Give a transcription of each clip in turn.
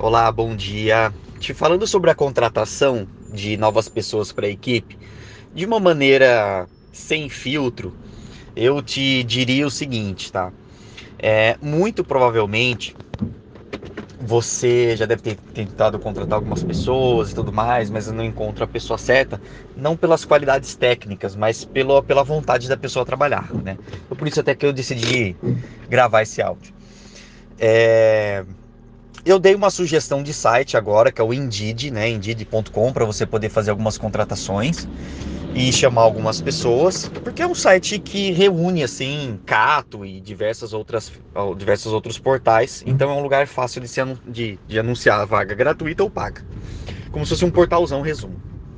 Olá, bom dia. Te falando sobre a contratação de novas pessoas para a equipe, de uma maneira sem filtro, eu te diria o seguinte, tá? Muito provavelmente você já deve ter tentado contratar algumas pessoas e tudo mais, mas não encontra a pessoa certa, não pelas qualidades técnicas, mas pela vontade da pessoa trabalhar, né? Então, por isso até que eu decidi gravar esse áudio. É, Eu dei uma sugestão de site agora, que é o Indeed, né? Indeed.com, para você poder fazer algumas contratações e chamar algumas pessoas, porque é um site que reúne assim Cato e diversos outros portais. Então é um lugar fácil de anunciar a vaga gratuita ou paga, como se fosse um portalzão resumo.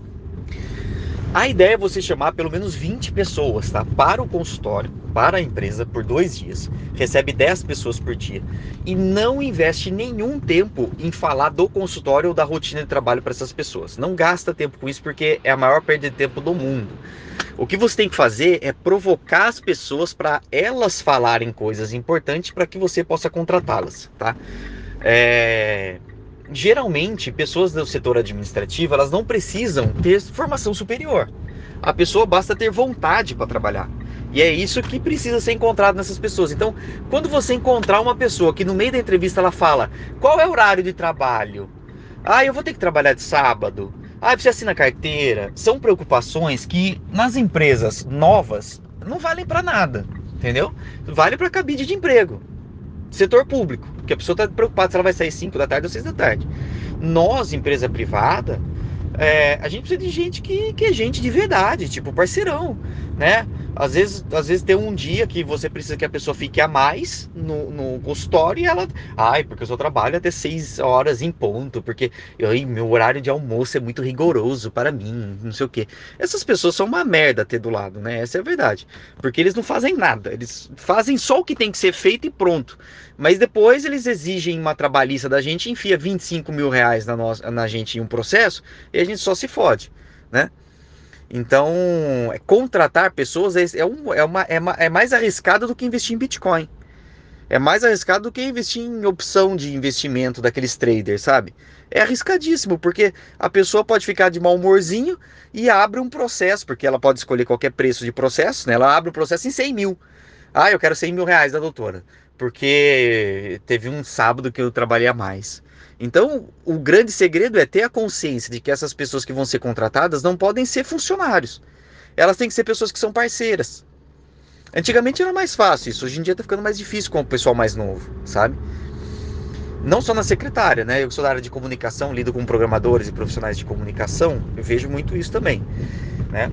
A ideia é você chamar pelo menos 20 pessoas, tá? Para o consultório, para a empresa, por 2 dias. Recebe 10 pessoas por dia. E não investe nenhum tempo em falar do consultório ou da rotina de trabalho para essas pessoas. Não gasta tempo com isso porque é a maior perda de tempo do mundo. O que você tem que fazer é provocar as pessoas para elas falarem coisas importantes para que você possa contratá-las, tá? É... Geralmente, pessoas do setor administrativo, elas não precisam ter formação superior. A pessoa basta ter vontade para trabalhar. E é isso que precisa ser encontrado nessas pessoas. Então, quando você encontrar uma pessoa que no meio da entrevista ela fala: qual é o horário de trabalho? Ah, eu vou ter que trabalhar de sábado. Ah, precisa assinar carteira. São preocupações que nas empresas novas não valem para nada, entendeu? Vale para cabide de emprego. Setor público, que a pessoa está preocupada se ela vai sair 5 da tarde ou 6 da tarde. Nós, empresa privada, a gente precisa de gente que é gente de verdade, tipo parceirão, né? Às vezes tem um dia que você precisa que a pessoa fique a mais no consultório e ela. Ai, porque eu só trabalho até 6 horas em ponto, porque meu horário de almoço é muito rigoroso para mim, não sei o quê. Essas pessoas são uma merda ter do lado, né? Essa é a verdade. Porque eles não fazem nada, eles fazem só o que tem que ser feito e pronto. Mas depois eles exigem uma trabalhista da gente, enfia 25 mil reais na gente em um processo e a gente só se fode, né? Então, contratar pessoas é mais arriscado do que investir em Bitcoin. É mais arriscado do que investir em opção de investimento daqueles traders, sabe? É arriscadíssimo, porque a pessoa pode ficar de mau humorzinho e abre um processo, porque ela pode escolher qualquer preço de processo, né? Ela abre o processo em 100 mil. Ah, eu quero 100 mil reais da doutora, porque teve um sábado que eu trabalhei a mais. Então, o grande segredo é ter a consciência de que essas pessoas que vão ser contratadas não podem ser funcionários. Elas têm que ser pessoas que são parceiras. Antigamente era mais fácil isso, hoje em dia tá ficando mais difícil com o pessoal mais novo, sabe? Não só na secretária, né? Eu sou da área de comunicação, lido com programadores e profissionais de comunicação, eu vejo muito isso também, né?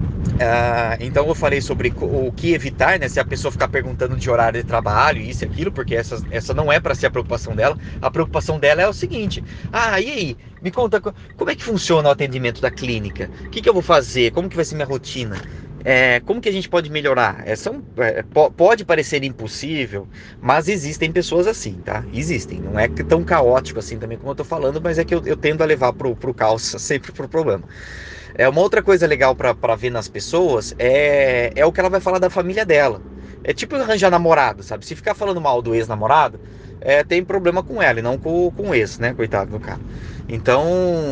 Então eu falei sobre o que evitar, né? Se a pessoa ficar perguntando de horário de trabalho, isso e aquilo, porque essa não é para ser a preocupação dela. A preocupação dela é o seguinte: ah, e aí? Me conta como é que funciona o atendimento da clínica? O que eu vou fazer? Como que vai ser minha rotina? Como que a gente pode melhorar? Pode parecer impossível, mas existem pessoas assim, tá? Existem. Não é tão caótico assim também como eu tô falando, mas é que eu tendo a levar pro caos sempre pro problema. Uma outra coisa legal pra ver nas pessoas é o que ela vai falar da família dela. É tipo arranjar namorado, sabe? Se ficar falando mal do ex-namorado, tem problema com ela e não com o ex, né? Coitado do cara. Então,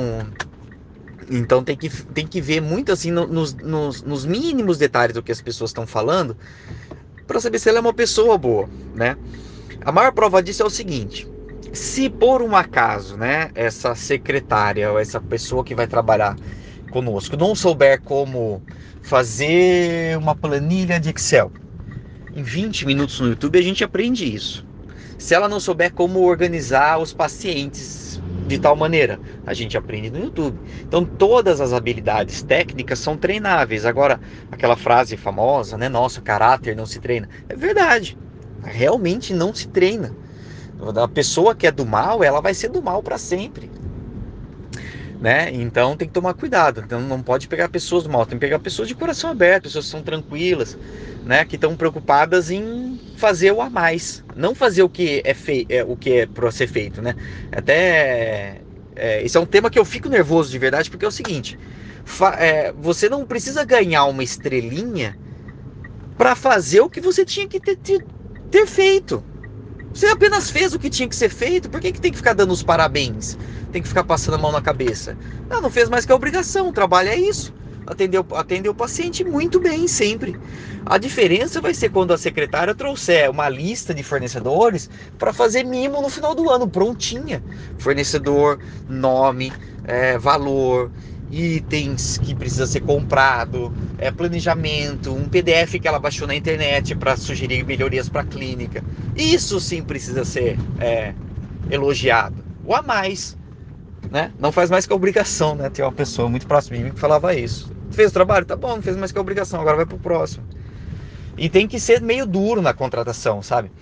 então tem que ver muito assim nos mínimos detalhes do que as pessoas estão falando para saber se ela é uma pessoa boa, né? A maior prova disso é o seguinte: se por um acaso, né, essa secretária ou essa pessoa que vai trabalhar conosco não souber como fazer uma planilha de Excel, em 20 minutos no YouTube a gente aprende isso. Se ela não souber como organizar os pacientes de tal maneira, a gente aprende no YouTube. Então todas as habilidades técnicas são treináveis. Agora, aquela frase famosa, né? Nossa, caráter não se treina. É verdade. Realmente não se treina. A pessoa que é do mal, ela vai ser do mal para sempre, né? Então tem que tomar cuidado. Então não pode pegar pessoas do mal, tem que pegar pessoas de coração aberto, pessoas que são tranquilas, né? Que estão preocupadas em fazer o a mais, não fazer o que o que é para ser feito, né? Até esse é um tema que eu fico nervoso de verdade, porque é o seguinte: você não precisa ganhar uma estrelinha para fazer o que você tinha que ter feito. Você apenas fez o que tinha que ser feito, por que tem que ficar dando os parabéns? Tem que ficar passando a mão na cabeça? Não fez mais que a obrigação, o trabalho é isso. Atender o paciente muito bem, sempre. A diferença vai ser quando a secretária trouxer uma lista de fornecedores para fazer mimo no final do ano, prontinha. Fornecedor, nome, valor, itens que precisa ser comprado, planejamento, um PDF que ela baixou na internet para sugerir melhorias para a clínica. Isso sim precisa ser elogiado. Ou a mais, né? Não faz mais que a obrigação, né? Tem uma pessoa muito próxima de mim que falava isso. Fez o trabalho? Tá bom, não fez mais que a obrigação, agora vai pro próximo. E tem que ser meio duro na contratação, sabe?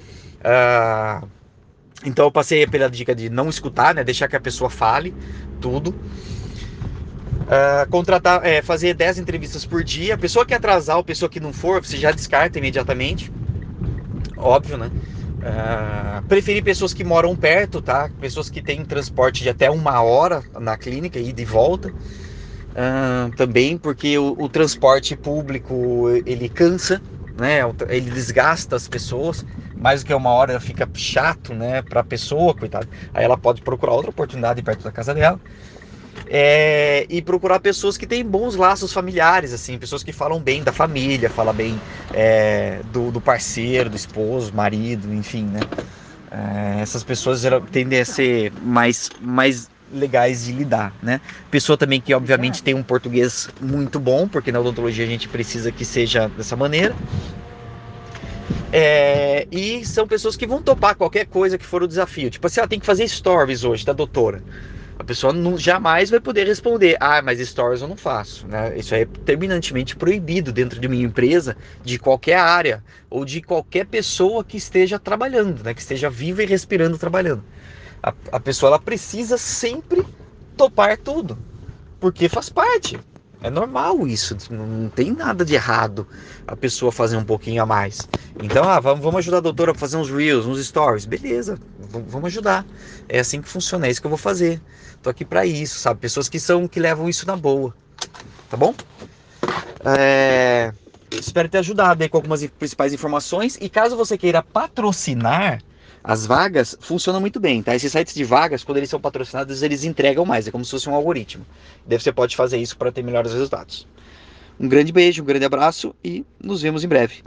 Então eu passei pela dica de não escutar, né? Deixar que a pessoa fale tudo. Contratar, fazer 10 entrevistas por dia. A pessoa que atrasar ou a pessoa que não for, você já descarta imediatamente. Óbvio, né? Preferir pessoas que moram perto, tá? Pessoas que têm transporte de até 1 hora na clínica, ida e volta. Também porque o transporte público, ele cansa, né? Ele desgasta as pessoas. Mais do que 1 hora fica chato, né? Pra pessoa, coitada. Aí ela pode procurar outra oportunidade perto da casa dela. E procurar pessoas que têm bons laços familiares, assim, pessoas que falam bem da família, falam bem do parceiro, do esposo, marido, enfim, né? Essas pessoas tendem a ser mais legais de lidar, né? Pessoa também que obviamente tem um português muito bom, porque na odontologia a gente precisa que seja dessa maneira. E são pessoas que vão topar qualquer coisa que for o desafio. Tipo assim, tem que fazer stories hoje da doutora. A pessoa jamais vai poder responder, mas stories eu não faço, né? Isso é terminantemente proibido dentro de uma empresa, de qualquer área, ou de qualquer pessoa que esteja trabalhando, né? Que esteja viva e respirando trabalhando. A pessoa, ela precisa sempre topar tudo, porque faz parte. É normal isso, não tem nada de errado a pessoa fazer um pouquinho a mais. Então, vamos ajudar a doutora a fazer uns reels, uns stories. Beleza, vamos ajudar. É assim que funciona, é isso que eu vou fazer. Tô aqui pra isso, sabe? Pessoas que levam isso na boa, tá bom? Espero ter ajudado aí com algumas principais informações. E caso você queira patrocinar as vagas, funciona muito bem, tá? Esses sites de vagas, quando eles são patrocinados, eles entregam mais. É como se fosse um algoritmo. Daí você pode fazer isso para ter melhores resultados. Um grande beijo, um grande abraço e nos vemos em breve.